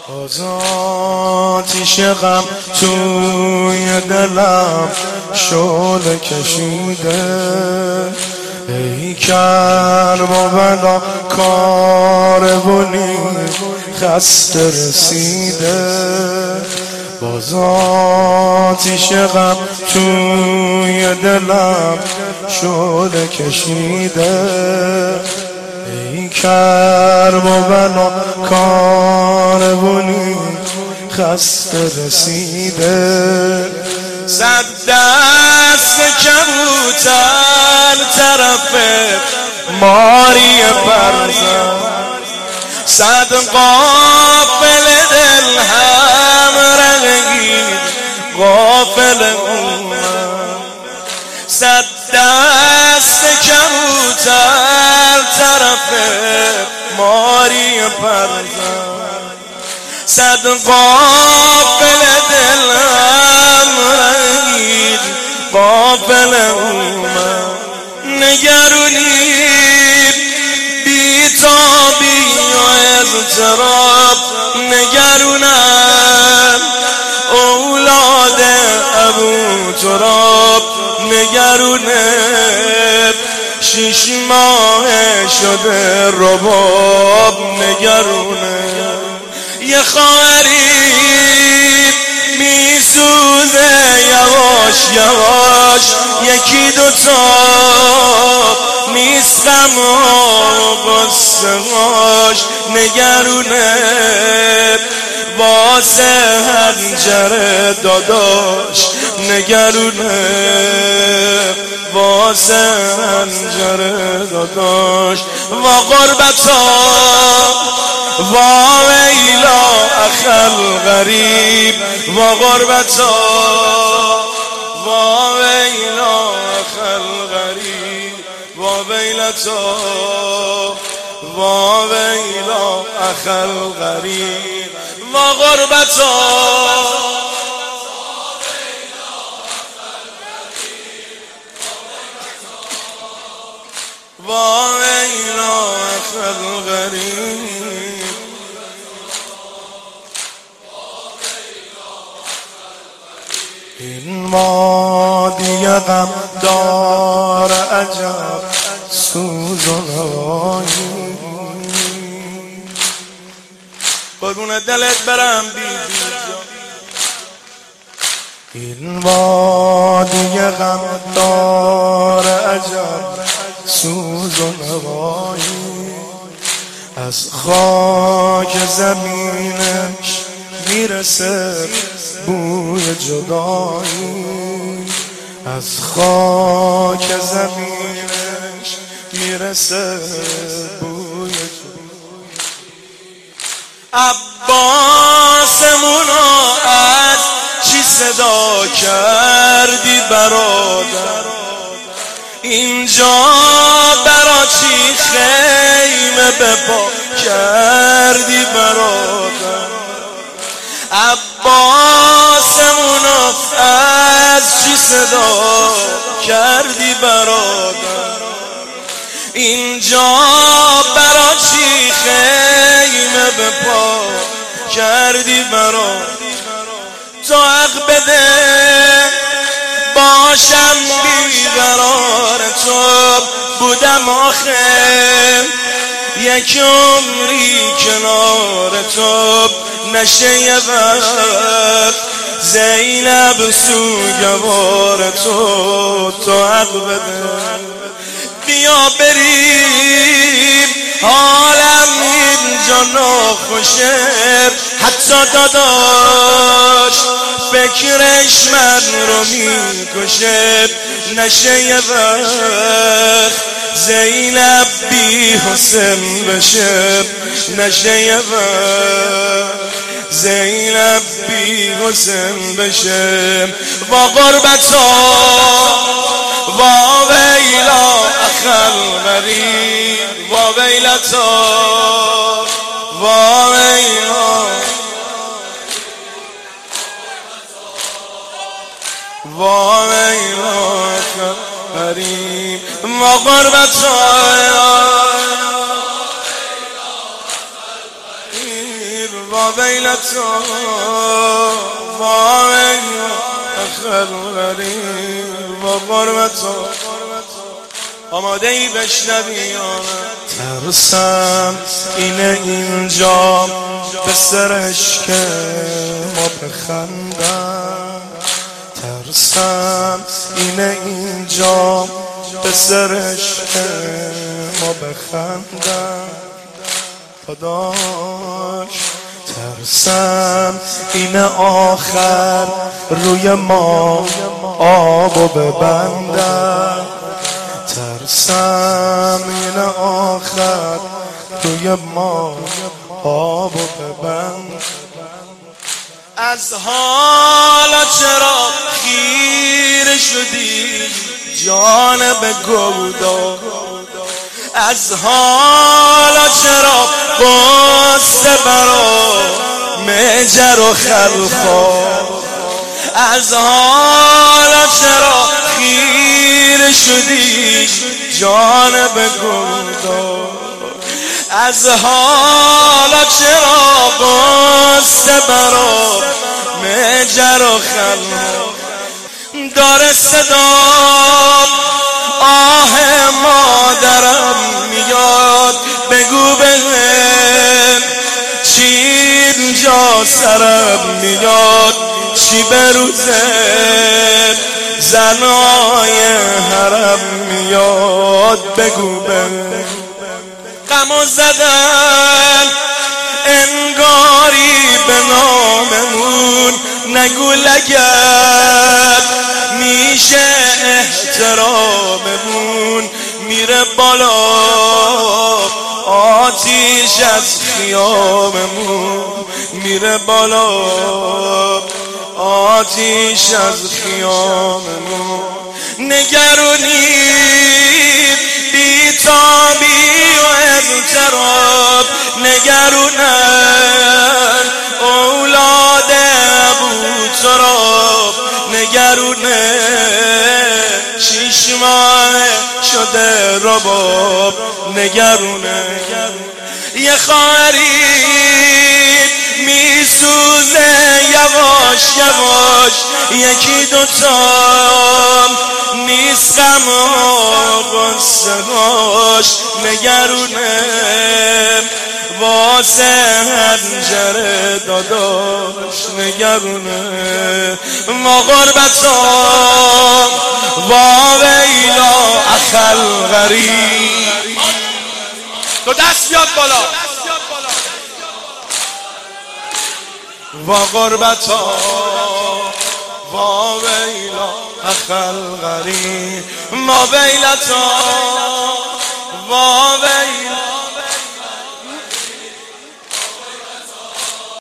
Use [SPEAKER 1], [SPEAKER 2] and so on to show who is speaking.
[SPEAKER 1] باز آتیش غم توی دلم شعله کشیده، ای کرب و بلا کاروانی خسته رسیده. باز آتیش غم توی دلم شعله کشیده، ای کرب و بلا کاروانی خسته رسیده. صد دست کبوتر طرف ماری پرزن، صد قافل دل هم رنگید غافل اومد. صد دست کبوتر طرف ماری پرزن، صد قافل دل هم رنگید غافل اومد. نگرونی بیتابی و اضطراب، نگرونم اولاد ابو تراب، نگرونه 6 ماه شده رباب، نگرونه یه خواهری میسوزه یواش یواش، یکی دوتا نیست غم و غصه هاش، نگرونه واسه حنجره داداش، نگرونه واسه حنجره داداش. و غربتا و ویلا اخل غریب، و غربتا و ویلا اخل غریب، و ویلتا و ویلا اخل غریب، و غربتا و ویلا اخل غریب. این وادی غم دار عجب سوز و نوایی، قربون دلت برم بیبی جان. این وادی غم دار عجب سوز و نوایی، از خاک زمینش میرسه بوی جدایی، از خاک زمینش میرسه بوی جدایی. عباسمونو از چی صدا کردی برادر، اینجا برا چی خیمه بپا کردی برادر. عباسمونو از چی صدا کردی برادر، اینجا برا چی خیمه بپا کردی برادر. تو حق بده باشم بیقرار تو بودم آخر، یک عمری کنار تو نشه یه وقت زینب سوگوار تو حق بده. بیا بریم حالم اینجا ناخوشه، حتی داداش فکرش من رو میکشه، نشه یه وقت زینب بی حسن بشه، نشه یه وقت زینب بی حسن بشه. و غربتا و ویلا اخل غریب، و ویلتا و ویلا و ویلا اخل غریب، و غربتا و ویلتا و اخر غریب و غربتا. آماده ای بشنوی ترسم اینه اینجا به سرش که ما بخندم، ترسم اینه اینجا به سرش که ما بخندم داداش. ترسم اینه آخر روی ما آبو ببندم، ترسم اینه آخر روی ما آبو ببند. از حالا چرا خیره شدی جانب گودا، از حالا چرا بسته برا مجر و خلخال، از حالا چرا خیره شدی جانب گودا، از حالا چرا بسته برا مجر و خلخال. داره صدا آه مادرم میاد، بگو بهم چی اینجا سرم میاد، چی بروزه زنای حرم میاد، بگو بهم. غمو زدن انگاری به ناممون، نگو لگد میشه احتراممون، میره بالا آتیش از خیاممون، میره بالا آتیش از خیاممون. نگرونید بیتابی و اضطراب، نگرونن اولاد ابوتراب، نگرونه 6 ماه شده رباب، نگرونه یه خواهری میسوزه یواش یواش، یکی دوتا نیست غم و غصه هاش، نگرونه واسه هنجره داداش، نگرونه ما غربتا و ویلا اخل غریب. تو دست بیاد بالا. و غربتا و ویلا اخل غریب، ما ویلتا و ویلا